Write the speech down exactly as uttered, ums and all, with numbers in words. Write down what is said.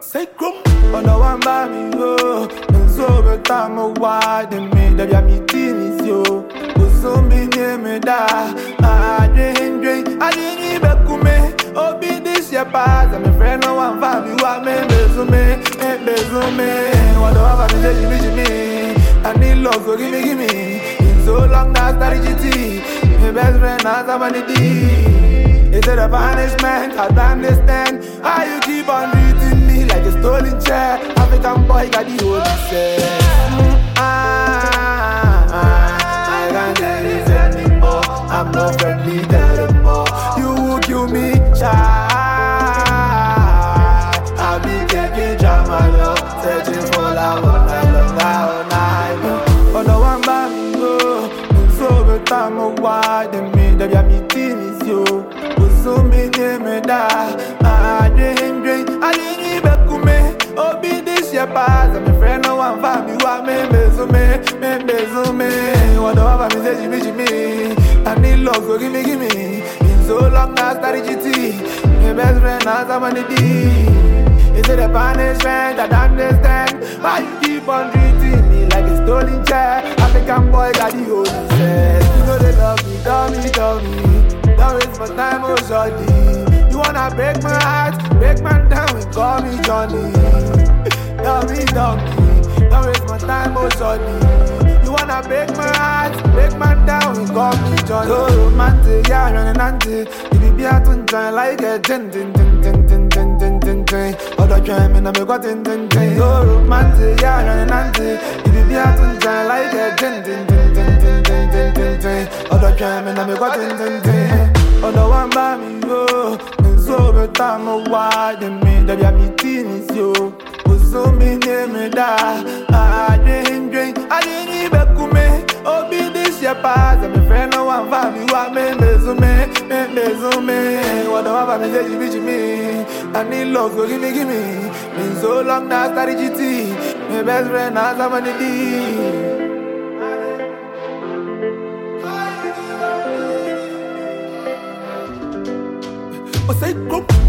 Say come on the one by me, oh. And so the time of why they made the yummy teens, yo. Go soon be near me, da. I drink, drink, I didn't even come. Oh, be this your pass. I'm a friend, no one family, what me, bezume, bezume. What the one family, Jimmy, Jimmy. I need love, so give me, give me. It's so long now, started G T. My best friend, now somebody D. Is it a punishment? I don't understand how you keep on treating me like a stolen chair. African boy got the whole set. Ah, ah, I can't get this anymore. I'm not friendly anymore. You will kill me, child. I'll be taking drama, love, searching for love all night long, all night long. Oh, no one by me, go. And so the time of why they made the yummy teens, yo. So me near me da, I drink, drink, I didn't even come. Oh, be this your pass. I'm a friend, no one family, what me, bezume, me, bezume. What the one family say, Jimmy, Jimmy. I need love, so give me, give me. Been so long now, started G T. My best friend, now somebody D. Is it a punishment? I don't understand why you keep on treating me like a stolen chair. African boy got the whole set. You know they love me, tell me, tell me. Don't waste my time, oh shawty. You wanna break my heart, break my down and call me Johnny. Tell me, tell me. Don't waste my time, oh shawty. You wanna break my heart, break my down and call me Johnny. So romantic, yeah, running auntie. You be beer to try like a tin tin tin tin tin tin tin tin tin. Other crime and I be got tin tin tin. So romantic, yeah, running auntie. You be beer to try like a tin tin tin tin tin tin tin tin tin. Other crime and I be got tin tin tin. Oh, the one by me, yo. And so the time of why they made the yummy teens, yo. Go so me near me da. I drink, drink, I didn't even come. Oh, be this your pass. I'm a friend, no one family, what me, bezume, me, bezume. What the one family say, Jimmy, Jimmy. I need love, so give me, give me. Been so long now, started G T. My best friend, now somebody D. Oh, say, go.